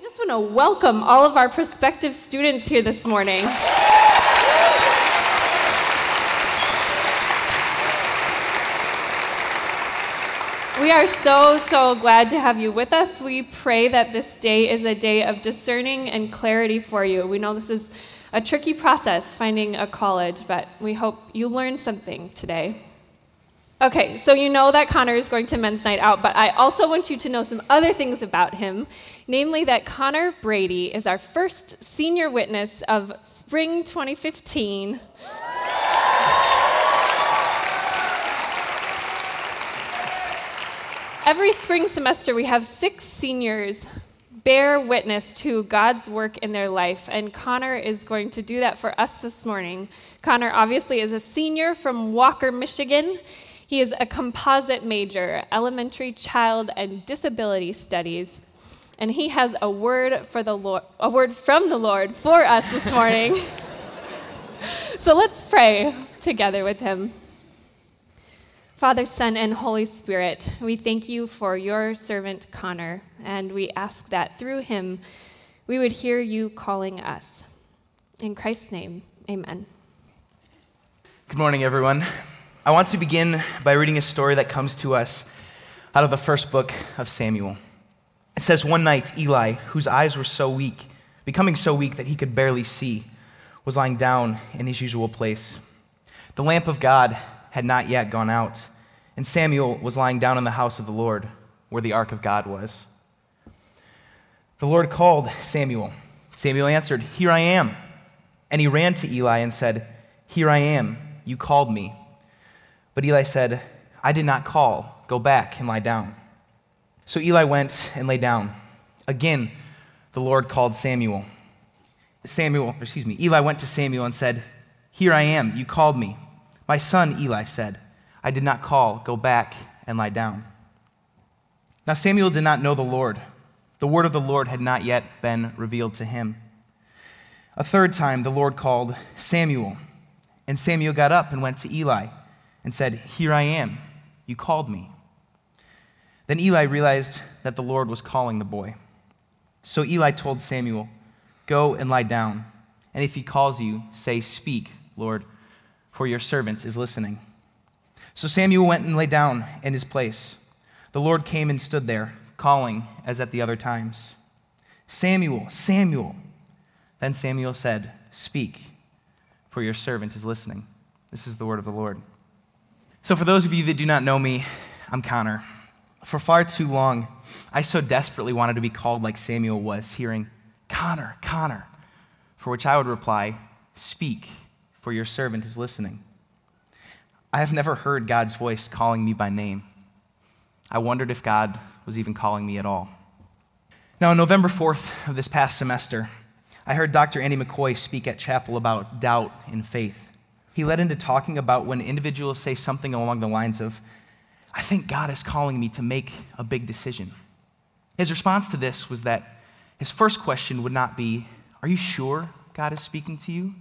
I just want to welcome all of our prospective students here this morning. We are so glad to have you with us. We pray that this day is a day of discerning and clarity for you. We know this is a tricky process, finding a college, but we hope you learn something today. Okay, so you know that Connor is going to men's night out, but I also want you to know some other things about him, namely that Connor Brady is our first senior witness of spring 2015. Every spring semester, we have 6 seniors bear witness to God's work in their life, and Connor is going to do that for us this morning. Connor obviously is a senior from Walker, Michigan. He is a composite major, elementary child and disability studies, and he has a word from the Lord for us this morning. So let's pray together with him. Father, Son, and Holy Spirit, we thank you for your servant Connor, and we ask that through him we would hear you calling us. In Christ's name, amen. Good morning, everyone. I want to begin by reading a story that comes to us out of the first book of Samuel. It says, one night Eli, whose eyes were becoming so weak that he could barely see, was lying down in his usual place. The lamp of God had not yet gone out, and Samuel was lying down in the house of the Lord, where the ark of God was. The Lord called Samuel. Samuel answered, "Here I am." And he ran to Eli and said, "Here I am. You called me." But Eli said, "I did not call. Go back and lie down." So Eli went and lay down. Again, the Lord called Samuel. Eli went to Samuel and said, "Here I am. You called me." "My son," Eli said, "I did not call. Go back and lie down." Now Samuel did not know the Lord. The word of the Lord had not yet been revealed to him. A third time the Lord called Samuel, and Samuel got up and went to Eli and said, "Here I am. You called me." Then Eli realized that the Lord was calling the boy. So Eli told Samuel, "Go and lie down, and if he calls you, say, 'Speak, Lord, for your servant is listening.'" So Samuel went and lay down in his place. The Lord came and stood there, calling as at the other times, "Samuel, Samuel." Then Samuel said, "Speak, for your servant is listening." This is the word of the Lord. So for those of you that do not know me, I'm Connor. For far too long, I so desperately wanted to be called like Samuel was, hearing, "Connor, Connor," for which I would reply, "Speak, for your servant is listening." I have never heard God's voice calling me by name. I wondered if God was even calling me at all. Now, on November 4th of this past semester, I heard Dr. Andy McCoy speak at chapel about doubt in faith. He led into talking about when individuals say something along the lines of, "I think God is calling me to make a big decision." His response to this was that his first question would not be, "Are you sure God is speaking to you?"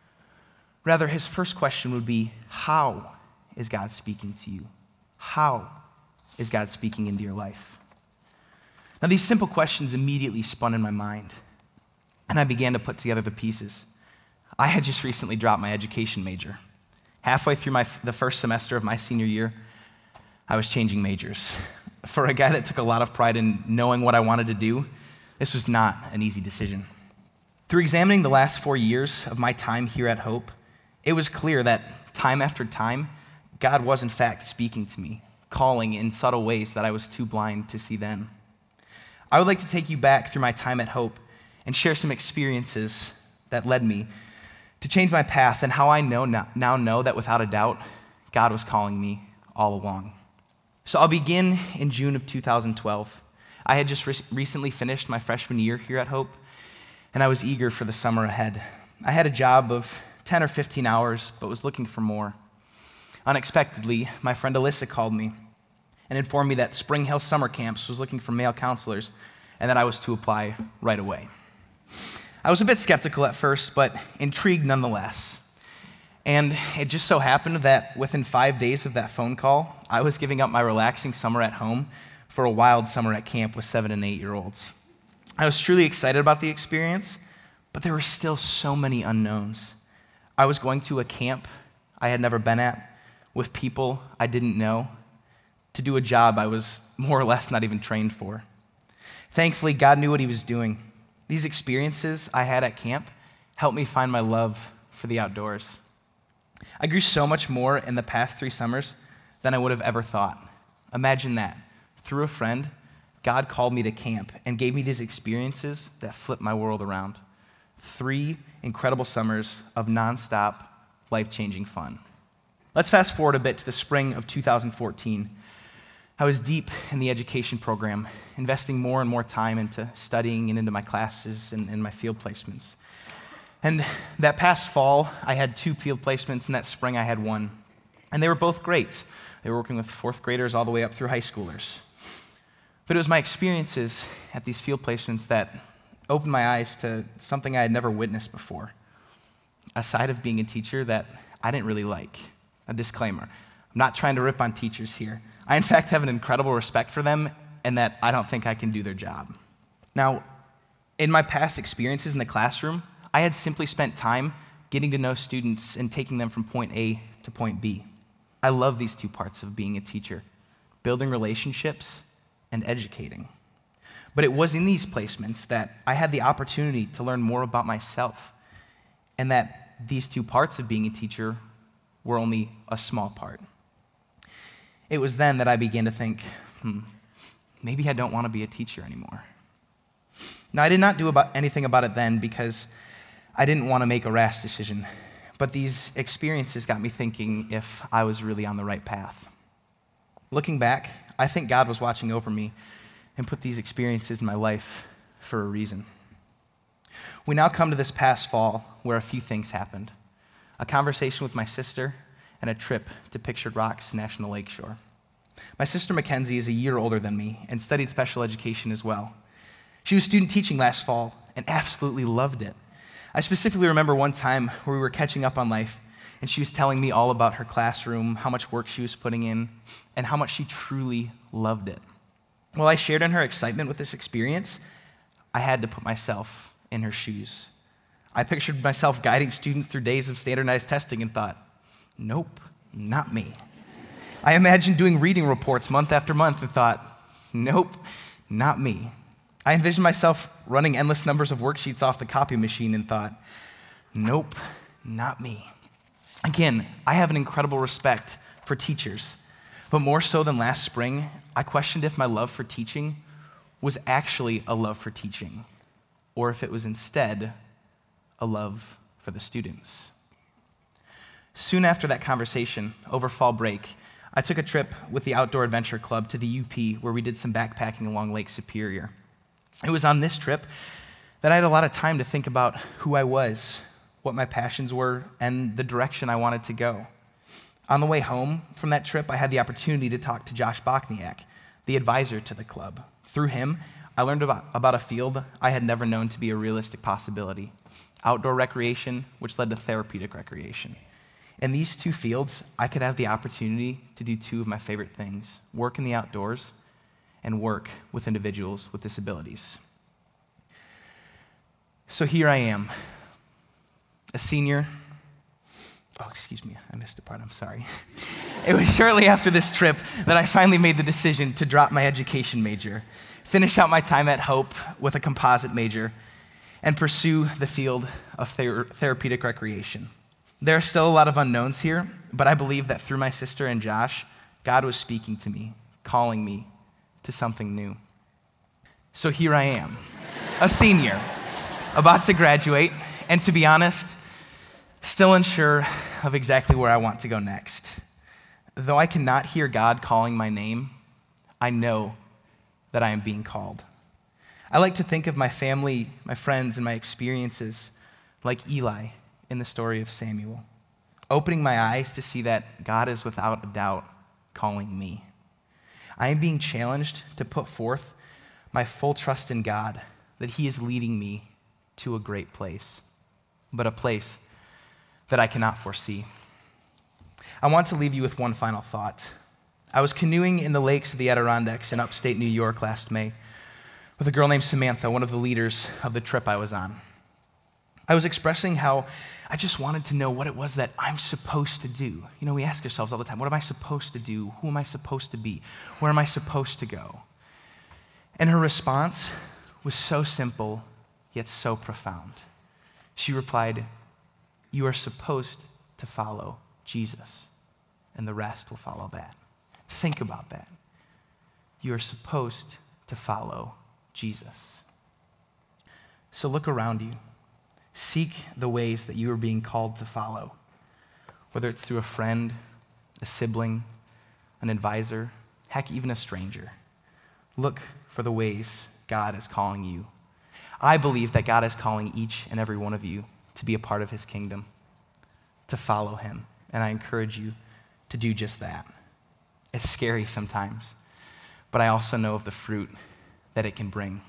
Rather, his first question would be, "How is God speaking to you? How is God speaking into your life?" Now, these simple questions immediately spun in my mind, and I began to put together the pieces. I had just recently dropped my education major. Halfway through the first semester of my senior year, I was changing majors. For a guy that took a lot of pride in knowing what I wanted to do, this was not an easy decision. Through examining the last 4 years of my time here at Hope, it was clear that time after time, God was in fact speaking to me, calling in subtle ways that I was too blind to see then. I would like to take you back through my time at Hope and share some experiences that led me to change my path and how I now know that without a doubt, God was calling me all along. So I'll begin in June of 2012. I had just recently finished my freshman year here at Hope, and I was eager for the summer ahead. I had a job of 10 or 15 hours, but was looking for more. Unexpectedly, my friend Alyssa called me and informed me that Spring Hill Summer Camps was looking for male counselors and that I was to apply right away. I was a bit skeptical at first, but intrigued nonetheless. And it just so happened that within 5 days of that phone call, I was giving up my relaxing summer at home for a wild summer at camp with 7 and 8-year-olds. I was truly excited about the experience, but there were still so many unknowns. I was going to a camp I had never been at with people I didn't know to do a job I was more or less not even trained for. Thankfully, God knew what he was doing. These experiences I had at camp helped me find my love for the outdoors. I grew so much more in the past 3 summers than I would have ever thought. Imagine that. Through a friend, God called me to camp and gave me these experiences that flipped my world around. 3 incredible summers of nonstop, life-changing fun. Let's fast forward a bit to the spring of 2014. I was deep in the education program, investing more and more time into studying and into my classes and my field placements. And that past fall, I had 2 field placements, and that spring I had 1. And they were both great. They were working with 4th graders all the way up through high schoolers. But it was my experiences at these field placements that opened my eyes to something I had never witnessed before, a side of being a teacher that I didn't really like. A disclaimer, I'm not trying to rip on teachers here. I, in fact, have an incredible respect for them and that I don't think I can do their job. Now, in my past experiences in the classroom, I had simply spent time getting to know students and taking them from point A to point B. I love these 2 parts of being a teacher, building relationships and educating. But it was in these placements that I had the opportunity to learn more about myself, and that these 2 parts of being a teacher were only a small part. It was then that I began to think, maybe I don't want to be a teacher anymore. Now, I did not do anything about it then because I didn't want to make a rash decision, but these experiences got me thinking if I was really on the right path. Looking back, I think God was watching over me and put these experiences in my life for a reason. We now come to this past fall where a few things happened. A conversation with my sister and a trip to Pictured Rocks National Lakeshore. My sister Mackenzie is a year older than me and studied special education as well. She was student teaching last fall and absolutely loved it. I specifically remember one time where we were catching up on life, and she was telling me all about her classroom, how much work she was putting in, and how much she truly loved it. While I shared in her excitement with this experience, I had to put myself in her shoes. I pictured myself guiding students through days of standardized testing and thought, nope, not me. I imagined doing reading reports month after month and thought, nope, not me. I envisioned myself running endless numbers of worksheets off the copy machine and thought, nope, not me. Again, I have an incredible respect for teachers, but more so than last spring, I questioned if my love for teaching was actually a love for teaching, or if it was instead a love for the students. Soon after that conversation, over fall break, I took a trip with the Outdoor Adventure Club to the UP where we did some backpacking along Lake Superior. It was on this trip that I had a lot of time to think about who I was, what my passions were, and the direction I wanted to go. On the way home from that trip, I had the opportunity to talk to Josh Bokniak, the advisor to the club. Through him, I learned about a field I had never known to be a realistic possibility, outdoor recreation, which led to therapeutic recreation. In these 2 fields, I could have the opportunity to do 2 of my favorite things, work in the outdoors and work with individuals with disabilities. So here I am, a senior. Oh, excuse me, I missed a part, I'm sorry. It was shortly after this trip that I finally made the decision to drop my education major, finish out my time at Hope with a composite major, and pursue the field of therapeutic recreation. There are still a lot of unknowns here, but I believe that through my sister and Josh, God was speaking to me, calling me to something new. So here I am, a senior, about to graduate, and to be honest, still unsure of exactly where I want to go next. Though I cannot hear God calling my name, I know that I am being called. I like to think of my family, my friends, and my experiences like Eli in the story of Samuel, opening my eyes to see that God is without a doubt calling me. I am being challenged to put forth my full trust in God that He is leading me to a great place, but a place that I cannot foresee. I want to leave you with one final thought. I was canoeing in the lakes of the Adirondacks in upstate New York last May with a girl named Samantha, one of the leaders of the trip I was on. I was expressing how I just wanted to know what it was that I'm supposed to do. You know, we ask ourselves all the time, what am I supposed to do? Who am I supposed to be? Where am I supposed to go? And her response was so simple, yet so profound. She replied, "You are supposed to follow Jesus, and the rest will follow that." Think about that. You are supposed to follow Jesus. So look around you. Seek the ways that you are being called to follow, whether it's through a friend, a sibling, an advisor, heck, even a stranger. Look for the ways God is calling you. I believe that God is calling each and every one of you to be a part of his kingdom, to follow him, and I encourage you to do just that. It's scary sometimes, but I also know of the fruit that it can bring.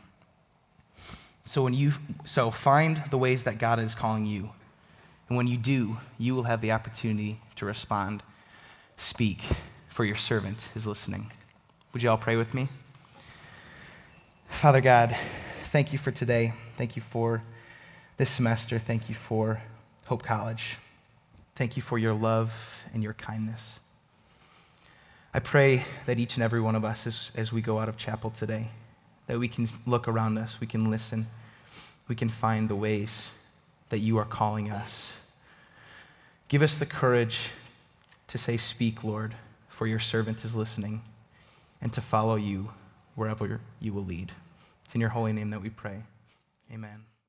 So find the ways that God is calling you. And when you do, you will have the opportunity to respond. Speak, for your servant is listening. Would you all pray with me? Father God, thank you for today. Thank you for this semester. Thank you for Hope College. Thank you for your love and your kindness. I pray that each and every one of us, as we go out of chapel today, that we can look around us, we can listen, we can find the ways that you are calling us. Give us the courage to say, "Speak, Lord, for your servant is listening," and to follow you wherever you will lead. It's in your holy name that we pray. Amen.